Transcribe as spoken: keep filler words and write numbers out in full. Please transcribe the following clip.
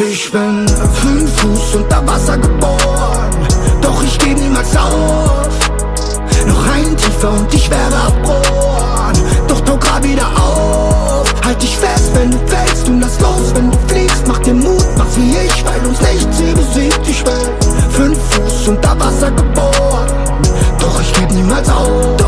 Ich bin fünf Fuß unter Wasser geboren, doch ich geh niemals auf. Noch ein tiefer und ich werde abrohren, doch tauch grad wieder auf. Halt dich fest, wenn du fällst und lass los, wenn du fliegst. Mach dir Mut, mach's wie ich, weil uns nichts hier besiegt. Ich bin fünf Fuß unter Wasser geboren, doch ich geb niemals auf.